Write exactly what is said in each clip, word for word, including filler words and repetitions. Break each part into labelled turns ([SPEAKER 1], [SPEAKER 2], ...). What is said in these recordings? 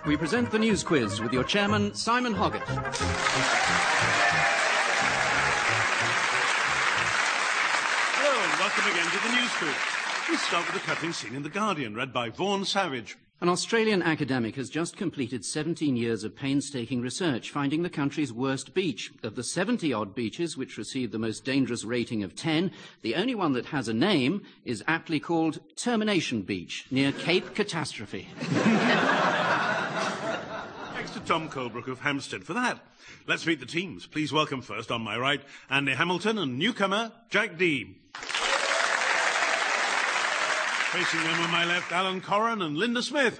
[SPEAKER 1] We present the News Quiz with your chairman, Simon Hoggett.
[SPEAKER 2] Hello, and welcome again to the News Quiz. We start with a cutting scene in The Guardian, read by Vaughan Savage.
[SPEAKER 1] An Australian academic has just completed seventeen years of painstaking research, finding the country's worst beach. Of the seventy-odd beaches which received the most dangerous rating of ten, the only one that has a name is aptly called Termination Beach, near Cape Catastrophe.
[SPEAKER 2] Thanks to Tom Colebrook of Hampstead for that. Let's meet the teams. Please welcome first, on my right, Andy Hamilton and newcomer, Jack Dee. Facing them on my left, Alan Corran and Linda Smith.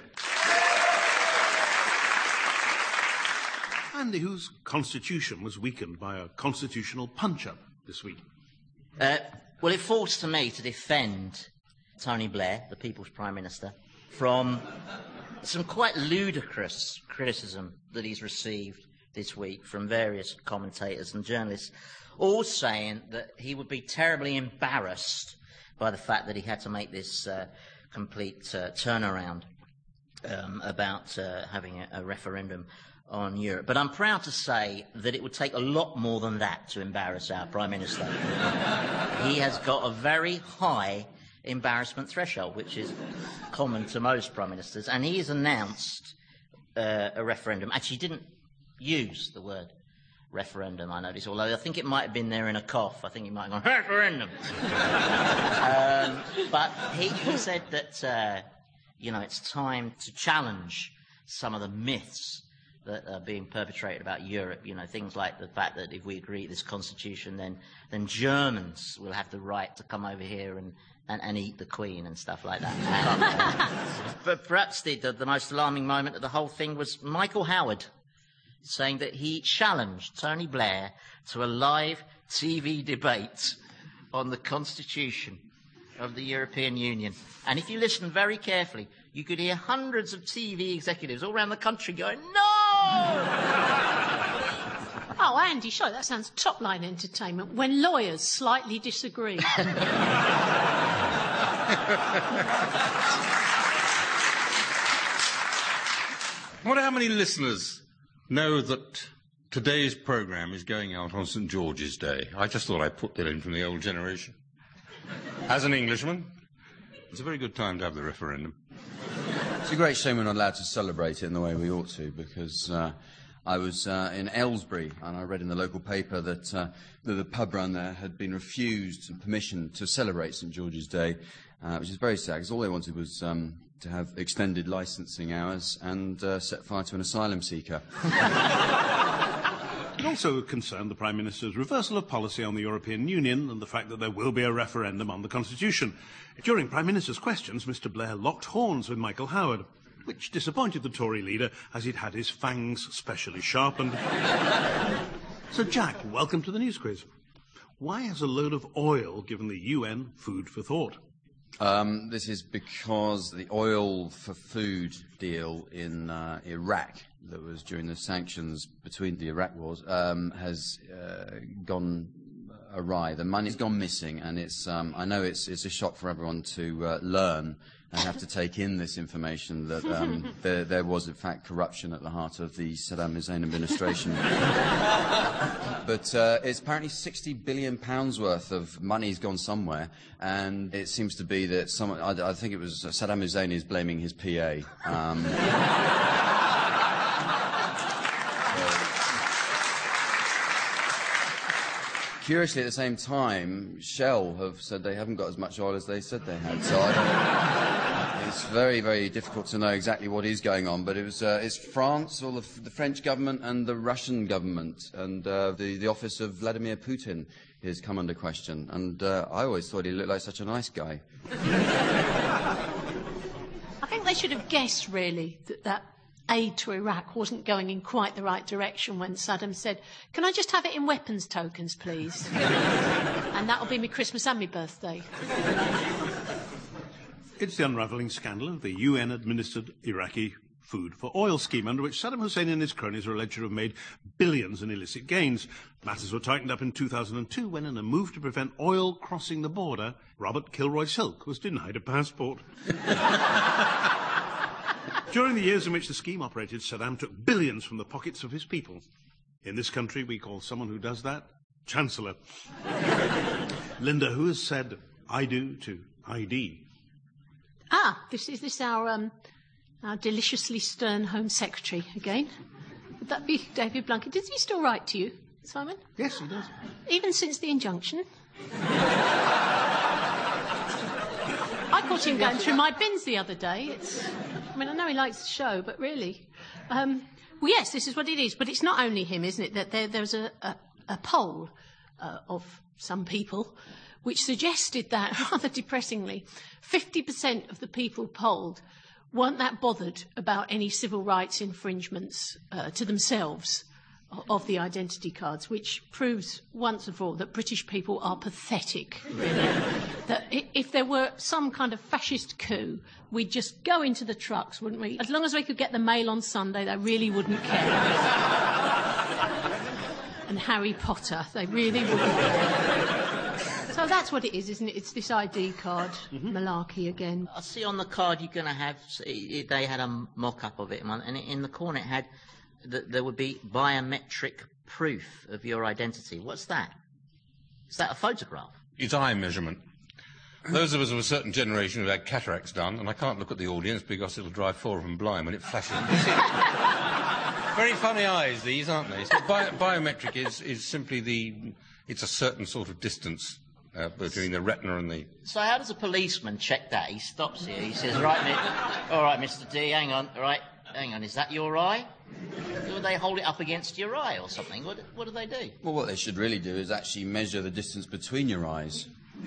[SPEAKER 2] Andy, whose constitution was weakened by a constitutional punch-up this week?
[SPEAKER 3] Uh, well, it falls to me to defend Tony Blair, the People's Prime Minister, from some quite ludicrous criticism that he's received this week from various commentators and journalists, all saying that he would be terribly embarrassed by the fact that he had to make this uh, complete uh, turnaround um, about uh, having a, a referendum on Europe. But I'm proud to say that it would take a lot more than that to embarrass our Prime Minister. He has got a very high embarrassment threshold, which is common to most Prime Ministers, and he has announced uh, a referendum. Actually, he didn't use the word referendum, I noticed, although I think it might have been there in a cough. I think he might have gone, referendum. um, but he, he said that, uh, you know, it's time to challenge some of the myths that are being perpetrated about Europe. You know, things like the fact that if we agree to this constitution, then, then Germans will have the right to come over here and, and, and eat the Queen and stuff like that. And, uh, but perhaps the, the, the most alarming moment of the whole thing was Michael Howard saying that he challenged Tony Blair to a live T V debate on the Constitution of the European Union. And if you listen very carefully, you could hear hundreds of T V executives all around the country going, no!
[SPEAKER 4] Oh, Andy, sure, that sounds top-line entertainment when lawyers slightly disagree.
[SPEAKER 5] I wonder how many listeners know that today's programme is going out on St George's Day. I just thought I'd put that in from the old generation. As an Englishman, it's a very good time to have the referendum.
[SPEAKER 6] It's a great shame we're not allowed to celebrate it in the way we ought to, because uh, I was uh, in Aylesbury and I read in the local paper that, uh, that the pub run there had been refused permission to celebrate St George's Day, uh, which is very sad, because all they wanted was um, to have extended licensing hours and uh, set fire to an asylum seeker.
[SPEAKER 2] It also concerned the Prime Minister's reversal of policy on the European Union and the fact that there will be a referendum on the Constitution. During Prime Minister's questions, Mister Blair locked horns with Michael Howard, which disappointed the Tory leader as he'd had his fangs specially sharpened. So, Jack, welcome to the News Quiz. Why has a load of oil given the U N food for thought?
[SPEAKER 6] Um, this is because the oil for food deal in uh, Iraq that was during the sanctions between the Iraq wars um, has uh, gone awry. The money's gone missing, and it's um, I know it's it's a shock for everyone to uh, learn and have to take in this information that um, there, there was, in fact, corruption at the heart of the Saddam Hussein administration. But uh, it's apparently sixty billion pounds worth of money's gone somewhere, and it seems to be that someone, I, I think it was uh, Saddam Hussein is blaming his P A. Um, Curiously, at the same time, Shell have said they haven't got as much oil as they said they had. So I don't, it's very, very difficult to know exactly what is going on. But it was uh, it's France, or the, the French government, and the Russian government, and uh, the the office of Vladimir Putin has come under question. And uh, I always thought he looked like such a nice guy.
[SPEAKER 4] I think they should have guessed, really, that that aid to Iraq wasn't going in quite the right direction when Saddam said, "Can I just have it in weapons tokens, please?" And that'll be me Christmas and me birthday.
[SPEAKER 2] It's the unravelling scandal of the U N-administered Iraqi food for oil scheme, under which Saddam Hussein and his cronies are alleged to have made billions in illicit gains. Matters were tightened up in two thousand two when, in a move to prevent oil crossing the border, Robert Kilroy Silk was denied a passport. During the years in which the scheme operated, Saddam took billions from the pockets of his people. In this country, we call someone who does that Chancellor. Linda, who has said I do to I D?
[SPEAKER 4] Ah, this is this our, um, our deliciously stern Home Secretary again. Would that be David Blunkett? Does he still write to you, Simon?
[SPEAKER 2] Yes, he does.
[SPEAKER 4] Even since the injunction? I caught him going through my bins the other day. It's, I mean, I know he likes the show, but really... Um, well, yes, this is what it is. But it's not only him, isn't it? That there, there's a, a, a poll uh, of some people which suggested that, rather depressingly, fifty percent of the people polled weren't that bothered about any civil rights infringements uh, to themselves of the identity cards, which proves once and for all that British people are pathetic, really. That if there were some kind of fascist coup, we'd just go into the trucks, wouldn't we? As long as we could get the mail on Sunday, they really wouldn't care. And Harry Potter, they really wouldn't care. So that's what it is, isn't it? It's this I D card mm-hmm. malarkey again.
[SPEAKER 3] I see on the card you're going to have, they had a mock-up of it, and in the corner it had that there would be biometric proof of your identity. What's that? Is that a photograph?
[SPEAKER 5] It's eye measurement. Those of us of a certain generation who've had cataracts done, and I can't look at the audience because it'll drive four of them blind when it flashes. Very funny eyes, these, aren't they? So bi biometric is, is simply the... It's a certain sort of distance uh, between the retina and the...
[SPEAKER 3] So how does a policeman check that? He stops here, he says, right, mi all right, Mister D, hang on, right, hang on, is that your eye? Or they hold it up against your eye or something? What, what do they do?
[SPEAKER 6] Well, what they should really do is actually measure the distance between your eyes.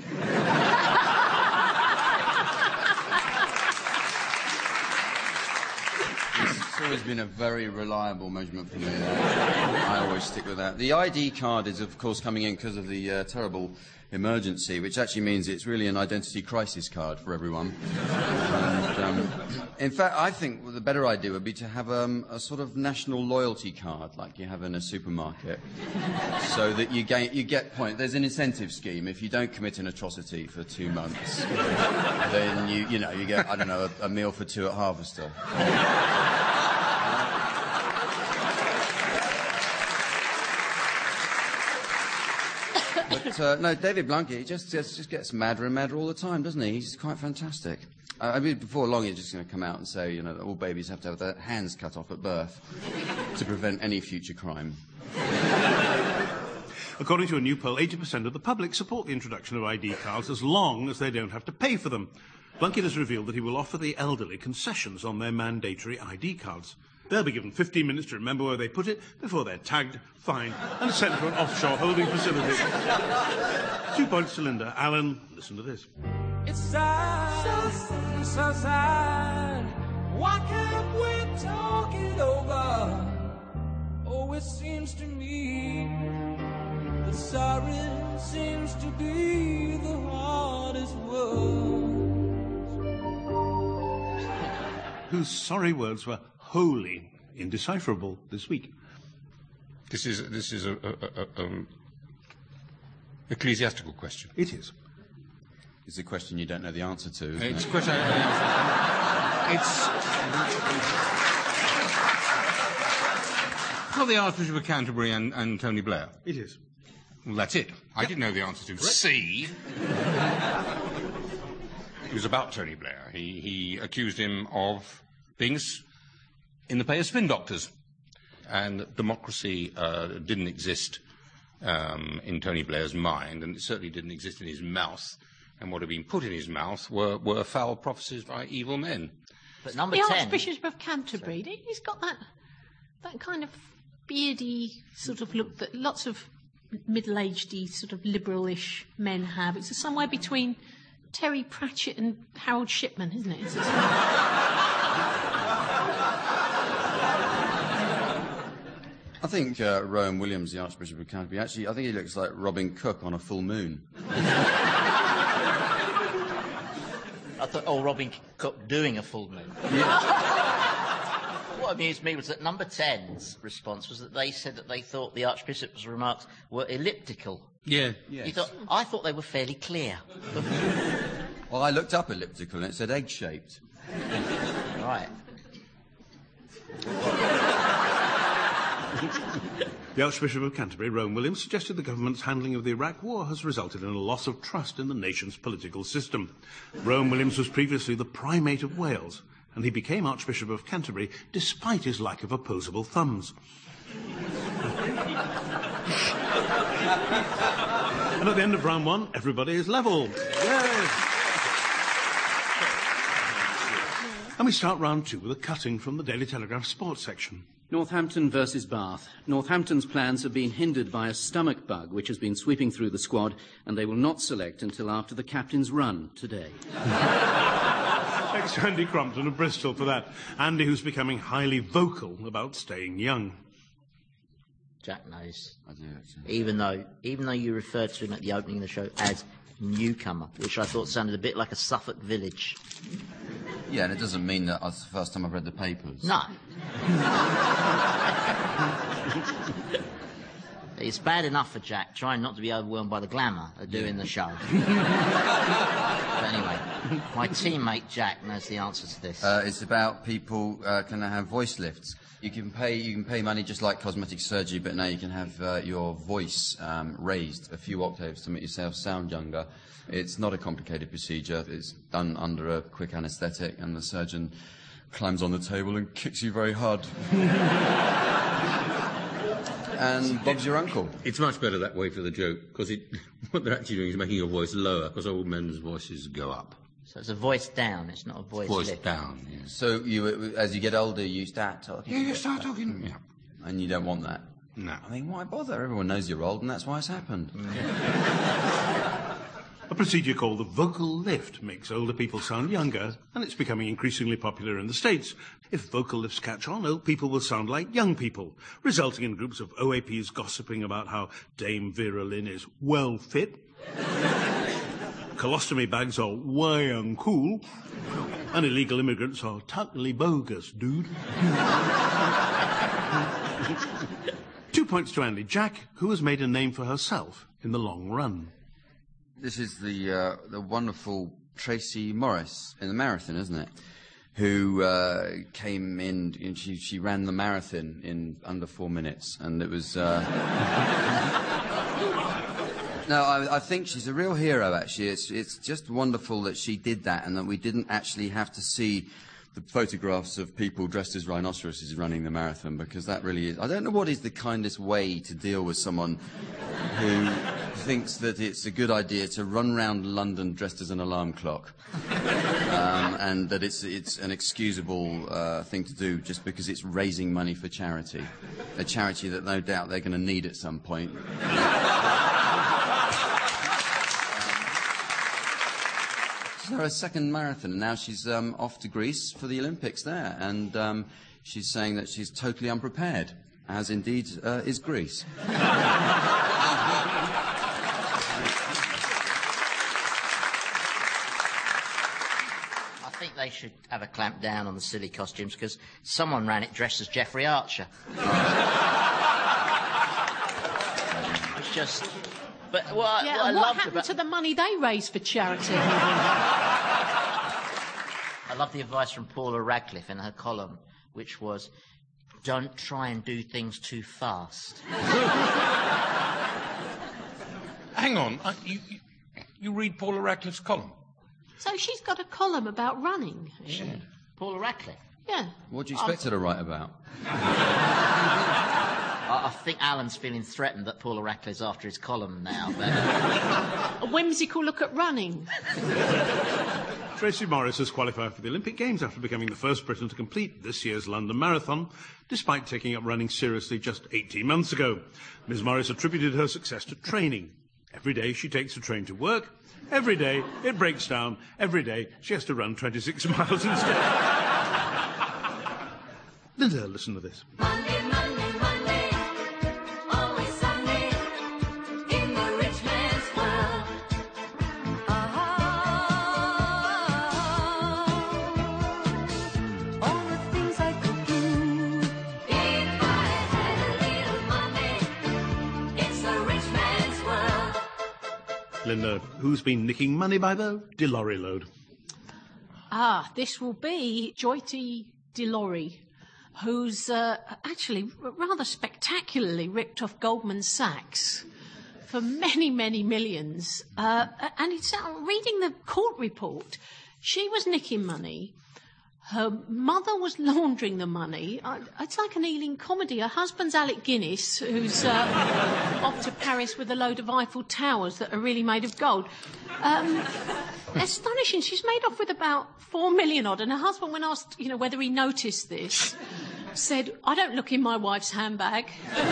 [SPEAKER 6] It's always been a very reliable measurement for me. I always stick with that. The I D card is, of course, coming in because of the uh, terrible emergency, which actually means it's really an identity crisis card for everyone. And, um, in fact, I think the better idea would be to have um, a sort of national loyalty card, like you have in a supermarket, so that you, gain, you get point. There's an incentive scheme. If you don't commit an atrocity for two months, then you, you know, you get, I don't know, a, a meal for two at Harvester. But, uh, no, David Blunkett, he just, just, just gets madder and madder all the time, doesn't he? He's quite fantastic. Uh, I mean, before long, he's just going to come out and say, you know, that all babies have to have their hands cut off at birth to prevent any future crime.
[SPEAKER 2] According to a new poll, eighty percent of the public support the introduction of I D cards as long as they don't have to pay for them. Blunkett has revealed that he will offer the elderly concessions on their mandatory I D cards. They'll be given fifteen minutes to remember where they put it before they're tagged, fined, and sent to an offshore holding facility. Two points to Linda. Alan, listen to this.
[SPEAKER 7] It's sad, so, so sad. Why can't we talk it over? Oh, it seems to me that sorry seems to be the hardest word.
[SPEAKER 2] Whose sorry words were wholly indecipherable this week.
[SPEAKER 5] This is this is a, a, a um, ecclesiastical question.
[SPEAKER 2] It is.
[SPEAKER 6] It's a question you don't know the answer to, isn't
[SPEAKER 5] it's
[SPEAKER 6] it?
[SPEAKER 5] a question I don't know the answer to. It's not the Archbishop of Canterbury and, and Tony Blair.
[SPEAKER 2] It is.
[SPEAKER 5] Well, that's it. I yep. didn't know the answer to. C. It was about Tony Blair. He he accused him of being in the pay of spin doctors, and democracy uh, didn't exist um, in Tony Blair's mind, and it certainly didn't exist in his mouth. And what had been put in his mouth were, were foul prophecies by evil men.
[SPEAKER 3] But number
[SPEAKER 4] the
[SPEAKER 3] ten...
[SPEAKER 4] Archbishop of Canterbury, Sorry. he's got that that kind of beardy sort of look that lots of middle-aged-y sort of liberal-ish men have. It's somewhere between Terry Pratchett and Harold Shipman, isn't it? It's
[SPEAKER 6] I think uh, Rowan Williams, the Archbishop of Canterbury, actually, I think he looks like Robin Cook on a full moon.
[SPEAKER 3] I thought, oh, Robin Cook doing a full moon. What amused me was that number ten's response was that they said that they thought the Archbishop's remarks were elliptical.
[SPEAKER 5] Yeah.
[SPEAKER 6] Yes.
[SPEAKER 3] He thought, I thought they were fairly clear.
[SPEAKER 6] Well, I looked up elliptical and it said egg-shaped.
[SPEAKER 3] Right.
[SPEAKER 2] The Archbishop of Canterbury, Rowan Williams, suggested the government's handling of the Iraq War has resulted in a loss of trust in the nation's political system. Rowan Williams was previously the Primate of Wales, and he became Archbishop of Canterbury despite his lack of opposable thumbs. And at the end of round one, everybody is level. Yay! And we start round two with a cutting from the Daily Telegraph sports section.
[SPEAKER 1] Northampton versus Bath. Northampton's plans have been hindered by a stomach bug which has been sweeping through the squad, and they will not select until after the captain's run today.
[SPEAKER 2] Thanks to Andy Crompton of Bristol for that. Andy, who's becoming highly vocal about staying young.
[SPEAKER 3] Jack knows.
[SPEAKER 6] I do, actually.
[SPEAKER 3] Even though, even though you referred to him at the opening of the show as newcomer, which I thought sounded a bit like a Suffolk village.
[SPEAKER 6] Yeah, and it doesn't mean that it's the first time I've read the papers.
[SPEAKER 3] No. It's bad enough for Jack trying not to be overwhelmed by the glamour of doing the show. But anyway, my teammate Jack knows the answer to this.
[SPEAKER 6] Uh, it's about people uh, can have voice lifts. You can pay you can pay money just like cosmetic surgery, but now you can have uh, your voice um, raised a few octaves to make yourself sound younger. It's not a complicated procedure. It's done under a quick anaesthetic, and the surgeon climbs on the table and kicks you very hard. And Bob's your uncle.
[SPEAKER 5] It's much better that way for the joke, because what they're actually doing is making your voice lower, because old men's voices go up.
[SPEAKER 3] So it's a voice down, it's not a voice,
[SPEAKER 5] Voice
[SPEAKER 3] lift.
[SPEAKER 5] down, yes.
[SPEAKER 6] So you, as you get older, you start talking.
[SPEAKER 5] Yeah, you start talking. Yeah.
[SPEAKER 6] And you don't want that.
[SPEAKER 5] No.
[SPEAKER 6] I mean, why bother? Everyone knows you're old, and that's why it's happened.
[SPEAKER 2] A procedure called the vocal lift makes older people sound younger, and it's becoming increasingly popular in the States. If vocal lifts catch on, old people will sound like young people, resulting in groups of O A Ps gossiping about how Dame Vera Lynn is well fit, colostomy bags are way uncool, and illegal immigrants are totally bogus, dude. Two points to Andy. Jack, who has made a name for herself in the long run.
[SPEAKER 6] This is the uh, the wonderful Tracy Morris in the marathon, isn't it? Who uh, came in, and she, she ran the marathon in under four minutes, and it was... Uh... No, I, I think she's a real hero, actually. It's, it's just wonderful that she did that, and that we didn't actually have to see the photographs of people dressed as rhinoceroses running the marathon, because that really is... I don't know what is the kindest way to deal with someone who thinks that it's a good idea to run round London dressed as an alarm clock, um, and that it's, it's an excusable uh, thing to do just because it's raising money for charity, a charity that no doubt they're going to need at some point. She's her second marathon, and now she's um, off to Greece for the Olympics there, and um, she's saying that she's totally unprepared, as indeed uh, is Greece.
[SPEAKER 3] I think they should have a clamp down on the silly costumes, because someone ran it dressed as Jeffrey Archer. It's just... But what, I-
[SPEAKER 4] Yeah,
[SPEAKER 3] what I
[SPEAKER 4] and what
[SPEAKER 3] loved
[SPEAKER 4] happened
[SPEAKER 3] about...
[SPEAKER 4] to the money they raised for charity?
[SPEAKER 3] I love the advice from Paula Radcliffe in her column, which was, don't try and do things too fast.
[SPEAKER 5] Hang on, uh, you, you, you read Paula Radcliffe's column?
[SPEAKER 4] So she's got a column about running.
[SPEAKER 3] Yeah. Paula Radcliffe.
[SPEAKER 4] Yeah.
[SPEAKER 6] What do you expect her to write about?
[SPEAKER 3] I, I think Alan's feeling threatened that Paula Radcliffe's after his column now. But...
[SPEAKER 4] A whimsical look at running.
[SPEAKER 2] Tracy Morris has qualified for the Olympic Games after becoming the first Briton to complete this year's London Marathon, despite taking up running seriously just eighteen months ago. Miz Morris attributed her success to training. Every day she takes a train to work. Every day it breaks down. Every day she has to run twenty-six miles instead. Linda, listen to this.
[SPEAKER 8] Monday, Monday, Monday, always Sunday, in the rich man's world. Ah, all the things I could do. If I had a little money, it's the rich man's world.
[SPEAKER 2] Linda, who's been nicking money by the Dilorry load?
[SPEAKER 4] Ah, this will be Joyty Dilorry. who's uh, actually r- rather spectacularly ripped off Goldman Sachs for many, many millions. Uh, and it's uh, reading the court report, she was nicking money. Her mother was laundering the money. Uh, it's like an Ealing comedy. Her husband's Alec Guinness, who's uh, off to Paris with a load of Eiffel Towers that are really made of gold. Um, astonishing. She's made off with about four million odd. And her husband, when asked, you know, whether he noticed this, said, "I don't look in my wife's handbag."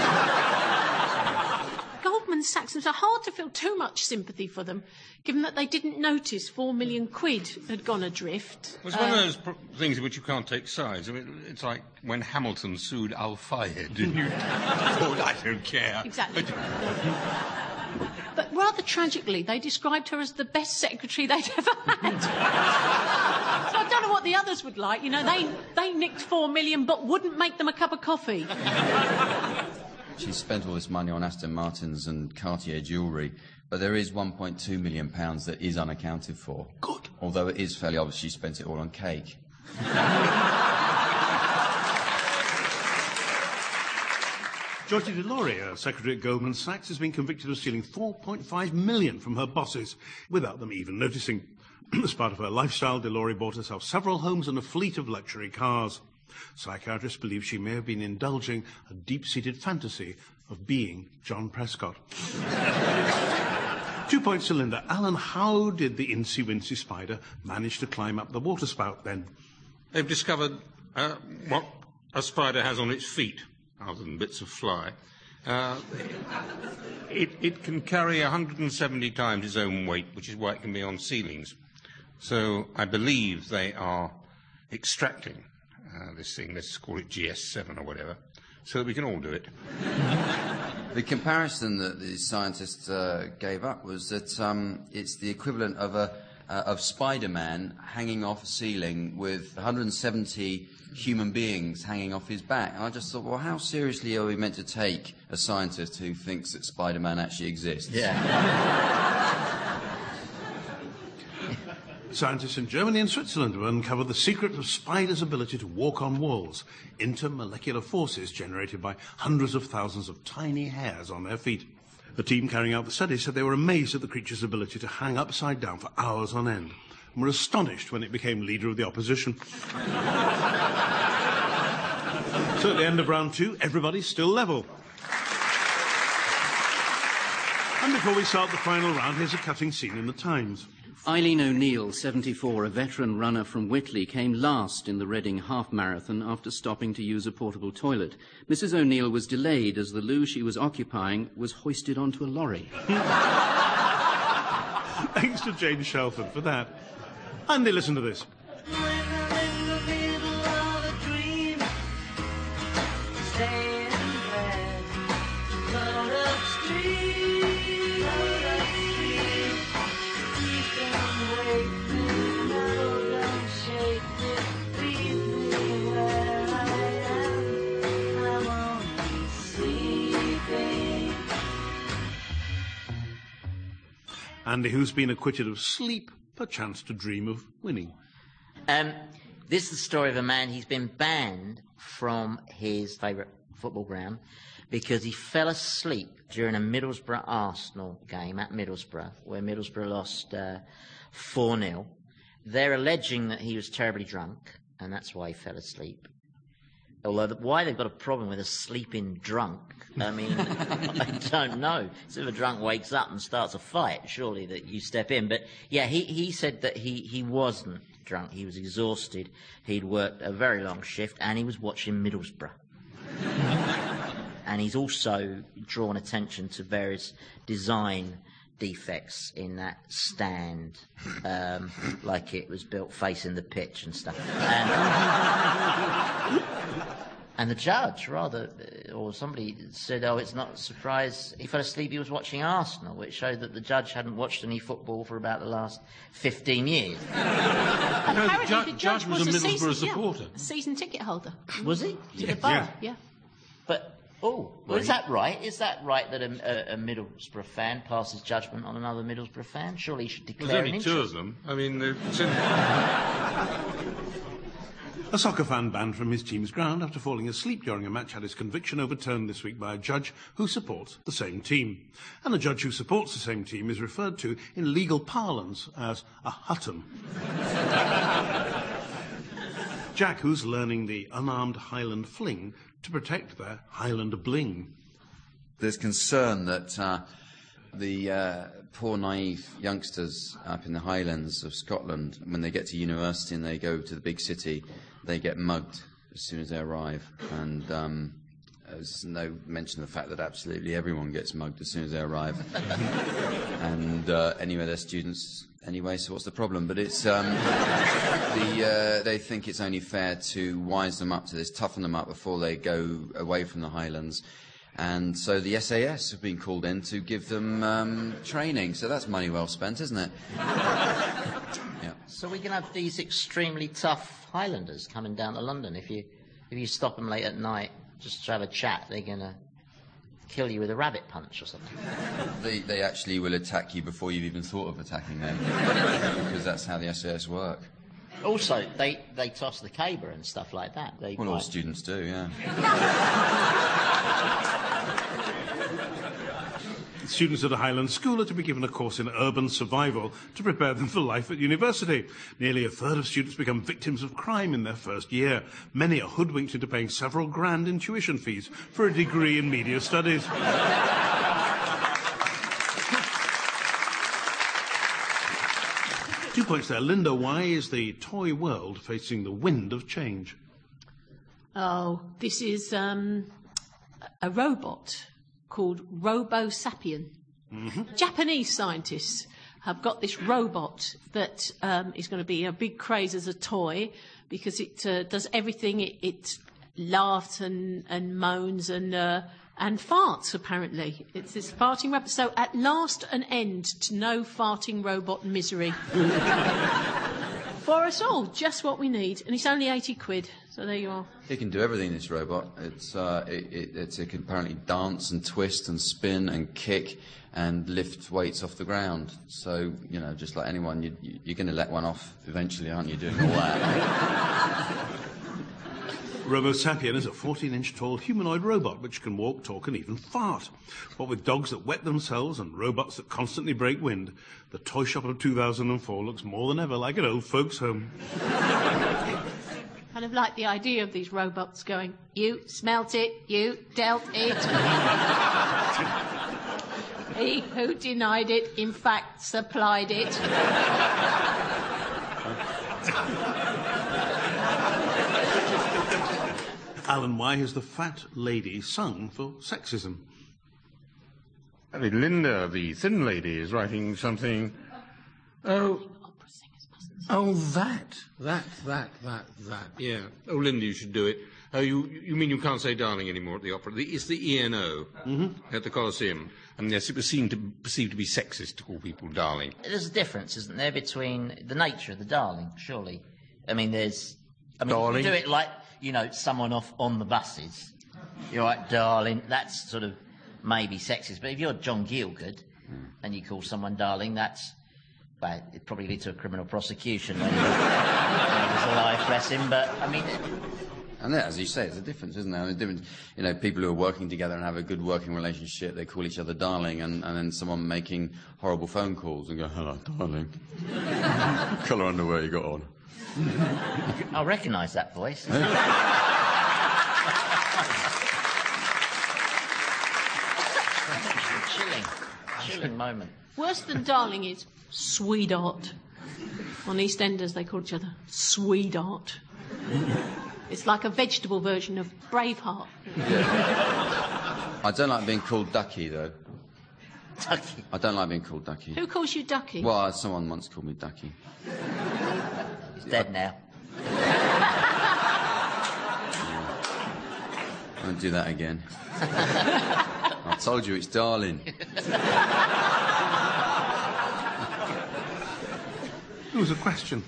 [SPEAKER 4] Goldman Sachs, it's hard to feel too much sympathy for them, given that they didn't notice four million quid had gone adrift.
[SPEAKER 5] Well, it's one of those pro- things in which you can't take sides. I mean, it's like when Hamilton sued Al Fayed, and you thought, I don't care.
[SPEAKER 4] Exactly. But rather tragically, they described her as the best secretary they'd ever had. So I don't know what the others would like. You know, they, they nicked four million but wouldn't make them a cup of coffee.
[SPEAKER 6] She spent all this money on Aston Martins and Cartier jewellery, but there is one point two million pounds that is unaccounted for.
[SPEAKER 2] Good.
[SPEAKER 6] Although it is fairly obvious she spent it all on cake.
[SPEAKER 2] Georgie Deloria, secretary at Goldman Sachs, has been convicted of stealing four point five million from her bosses without them even noticing. As part of her lifestyle, Deloria bought herself several homes and a fleet of luxury cars. Psychiatrists believe she may have been indulging a deep-seated fantasy of being John Prescott. Two-point cylinder. Alan, how did the Incy-Wincy spider manage to climb up the waterspout then?
[SPEAKER 5] They've discovered uh, what a spider has on its feet, other than bits of fly. Uh, it, it can carry one hundred seventy times its own weight, which is why it can be on ceilings. So I believe they are extracting Uh, this thing, let's call it G S seven or whatever, so that we can all do it.
[SPEAKER 6] The comparison that the scientists uh, gave up was that um, it's the equivalent of a uh, of Spider-Man hanging off a ceiling with one hundred seventy human beings hanging off his back. And I just thought, well, how seriously are we meant to take a scientist who thinks that Spider-Man actually exists?
[SPEAKER 3] Yeah.
[SPEAKER 2] Scientists in Germany and Switzerland have uncovered the secret of spiders' ability to walk on walls, intermolecular forces generated by hundreds of thousands of tiny hairs on their feet. The team carrying out the study said they were amazed at the creature's ability to hang upside down for hours on end, and were astonished when it became leader of the opposition. So at the end of round two, everybody's still level. And before we start the final round, here's a cutting scene in the Times.
[SPEAKER 1] Eileen O'Neill, seventy-four, a veteran runner from Whitley, came last in the Reading half marathon after stopping to use a portable toilet. Missus O'Neill was delayed as the loo she was occupying was hoisted onto a lorry.
[SPEAKER 2] Thanks to Jane Shelford for that. Andy, listen to this. Andy, who's been acquitted of sleep, perchance to dream of winning.
[SPEAKER 3] Um, this is the story of a man. He's been banned from his favourite football ground because he fell asleep during a Middlesbrough Arsenal game at Middlesbrough, where Middlesbrough lost uh, four nil. They're alleging that he was terribly drunk, and that's why he fell asleep. Although the, why they've got a problem with a sleeping drunk, I mean, I don't know. So if a drunk wakes up and starts a fight, surely that you step in. But yeah, he, he said that he, he wasn't drunk. He was exhausted. He'd worked a very long shift, and he was watching Middlesbrough. And he's also drawn attention to various design defects in that stand, um, like it was built facing the pitch and stuff. And, and the judge, rather, or somebody said, oh, it's not a surprise he fell asleep, he was watching Arsenal, which showed that the judge hadn't watched any football for about the last fifteen years.
[SPEAKER 4] And
[SPEAKER 5] No, the
[SPEAKER 4] apparently
[SPEAKER 5] ju-
[SPEAKER 4] the judge,
[SPEAKER 5] judge was a
[SPEAKER 4] season,
[SPEAKER 5] Middlesbrough supporter.
[SPEAKER 4] Yeah, a season ticket holder.
[SPEAKER 3] Was he?
[SPEAKER 4] To the borough, yeah.
[SPEAKER 3] But, oh, well, is that right? Is that right that a, a, a Middlesbrough fan passes judgment on another Middlesbrough fan? Surely he should
[SPEAKER 5] There's
[SPEAKER 3] declare an
[SPEAKER 5] only
[SPEAKER 3] interest.
[SPEAKER 5] two of them. I mean, they've sent...
[SPEAKER 2] A soccer fan banned from his team's ground after falling asleep during a match had his conviction overturned this week by a judge who supports the same team. And the judge who supports the same team is referred to in legal parlance as a hutton. Jack, who's learning the unarmed Highland fling to protect their Highland bling.
[SPEAKER 6] There's concern that uh, the uh, poor naive youngsters up in the Highlands of Scotland, when they get to university and they go to the big city, they get mugged as soon as they arrive. And um, there's no mention of the fact that absolutely everyone gets mugged as soon as they arrive. and uh, anyway, they're students anyway, so what's the problem? But it's um, the, uh, they think it's only fair to wise them up to this, toughen them up before they go away from the Highlands. And so the S A S have been called in to give them um, training. So that's money well spent, isn't it? Yeah.
[SPEAKER 3] So we're going to have these extremely tough Highlanders coming down to London. If you if you stop them late at night just to have a chat, they're going to kill you with a rabbit punch or something.
[SPEAKER 6] They, they actually will attack you before you've even thought of attacking them, because that's how the S A S work.
[SPEAKER 3] Also, they, they toss the caber and stuff like that. They
[SPEAKER 6] Well, all
[SPEAKER 3] quite-
[SPEAKER 6] students do, yeah.
[SPEAKER 2] Students at a Highland school are to be given a course in urban survival to prepare them for life at university. Nearly a third of students become victims of crime in their first year. Many are hoodwinked into paying several grand in tuition fees for a degree in media studies. Two points there. Linda, why is the toy world facing the wind of change?
[SPEAKER 4] Oh, this is um, a robot called Robo Sapien. Mm-hmm. Japanese scientists have got this robot that um, is going to be a big craze as a toy because it uh, does everything. It, it laughs and, and moans and uh, and farts, apparently. It's this farting robot. So at last an end to no farting robot misery. For us all, just what we need. And it's only eighty quid, so there you are.
[SPEAKER 6] It can do everything, this robot. It's, uh, it, it, it's, it can apparently dance and twist and spin and kick and lift weights off the ground. So, you know, just like anyone, you, you, you're going to let one off eventually, aren't you, doing all that?
[SPEAKER 2] Robo Sapien is a fourteen-inch tall humanoid robot which can walk, talk and even fart. What with dogs that wet themselves and robots that constantly break wind, the toy shop of two thousand four looks more than ever like an old folks' home.
[SPEAKER 4] Kind of like the idea of these robots going, you smelt it, you dealt it. He who denied it, in fact, supplied it.
[SPEAKER 2] Alan, why has the fat lady sung for sexism?
[SPEAKER 5] I mean, Linda, the thin lady, is writing something. Oh, oh, that, that, that, that, that. Yeah. Oh, Linda, you should do it. Oh, you, you mean you can't say darling anymore at the opera? The, it's the E N O mm-hmm. at the Coliseum. And yes, it was seen to perceived to be sexist to call people darling.
[SPEAKER 3] There's a difference, isn't there, between the nature of the darling, surely? I mean, there's... I mean,
[SPEAKER 5] Darling?
[SPEAKER 3] you do it like, you know, someone off on the buses. You're like, darling, that's sort of maybe sexist. But if you're John Gielgud and you call someone darling, that's... Well, it'd probably lead to a criminal prosecution when he was alive, bless him. But, I mean... It,
[SPEAKER 6] And there, as you say, it's a difference, isn't there? There's a difference, you know, people who are working together and have a good working relationship, they call each other darling, and, and then someone making horrible phone calls and go, hello, darling. What colour underwear you got on?
[SPEAKER 3] I recognise that voice. Chilling. Chilling moment.
[SPEAKER 4] Worse than darling is sweetheart. On EastEnders, they call each other sweetheart. It's like a vegetable version of Braveheart.
[SPEAKER 6] Yeah. I don't like being called Ducky, though.
[SPEAKER 3] Ducky.
[SPEAKER 6] I don't like being called Ducky.
[SPEAKER 4] Who calls you Ducky?
[SPEAKER 6] Well, someone once called me Ducky.
[SPEAKER 3] He's dead now.
[SPEAKER 6] I won't do that again. I told you it's darling.
[SPEAKER 2] There was a question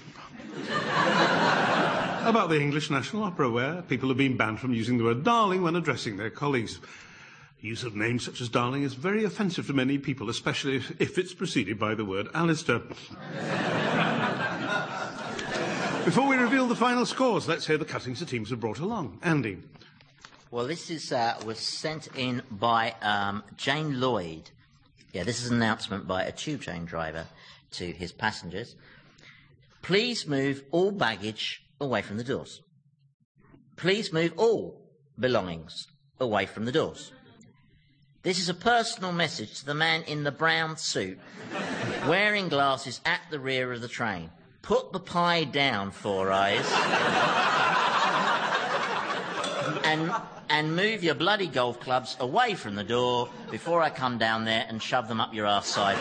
[SPEAKER 2] about the English National Opera, where people have been banned from using the word darling when addressing their colleagues. Use of names such as darling is very offensive to many people, especially if, if it's preceded by the word Alistair. Before we reveal the final scores, let's hear the cuttings the teams have brought along. Andy.
[SPEAKER 3] Well, this is uh, was sent in by um, Jane Lloyd. Yeah, this is an announcement by a tube train driver to his passengers. Please move all baggage away from the doors. Please move all belongings away from the doors. This is a personal message to the man in the brown suit, wearing glasses at the rear of the train. Put the pie down, Four Eyes. and, and move your bloody golf clubs away from the door before I come down there and shove them up your arse side.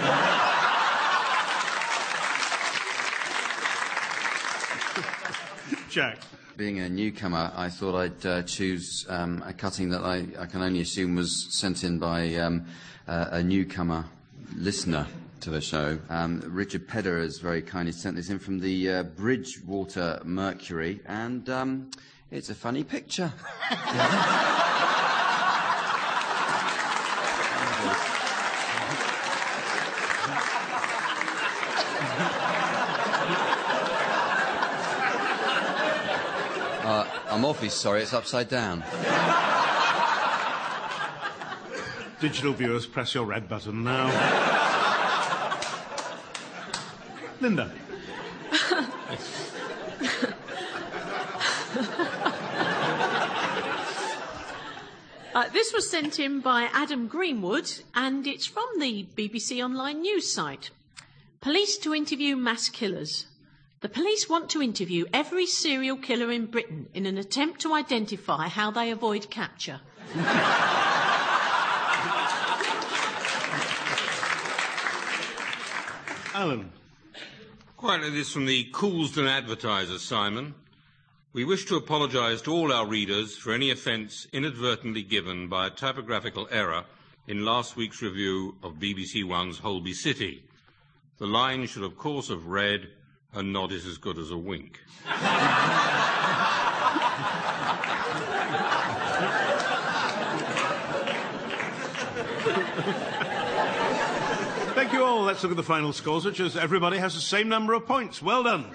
[SPEAKER 2] Jack.
[SPEAKER 6] Being a newcomer, I thought I'd uh, choose um, a cutting that I, I can only assume was sent in by um, uh, a newcomer listener to the show. Um, Richard Pedder has very kindly sent this in from the uh, Bridgewater Mercury, and um, it's a funny picture. Uh, I'm awfully sorry, it's upside down.
[SPEAKER 2] Digital viewers, press your red button now. Linda.
[SPEAKER 4] Uh, this was sent in by Adam Greenwood, and it's from the B B C Online News site. Police to interview mass killers. The police want to interview every serial killer in Britain in an attempt to identify how they avoid capture.
[SPEAKER 2] Alan.
[SPEAKER 5] Quietly, this from the Coulsdon Advertiser, Simon. We wish to apologise to all our readers for any offence inadvertently given by a typographical error in last week's review of B B C One's Holby City. The line should, of course, have read, "A nod is as good as a wink."
[SPEAKER 2] Thank you all. Let's look at the final scores, which is everybody has the same number of points. Well done.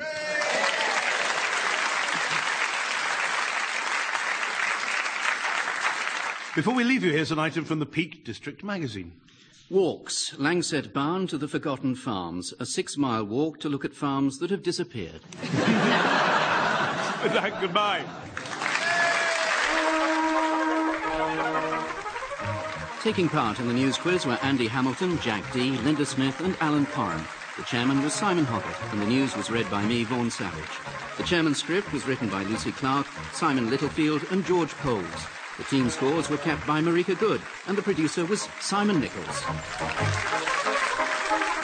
[SPEAKER 2] Before we leave you, here's an item from the Peak District magazine.
[SPEAKER 1] Walks, Langset Barn to the Forgotten Farms, a six-mile walk to look at farms that have disappeared.
[SPEAKER 2] With that, goodbye.
[SPEAKER 1] Taking part in the news quiz were Andy Hamilton, Jack Dee, Linda Smith and Alan Coram. The chairman was Simon Hoggett, and the news was read by me, Vaughan Savage. The chairman's script was written by Lucy Clark, Simon Littlefield and George Coles. The team scores were kept by Marika Good, and the producer was Simon Nichols.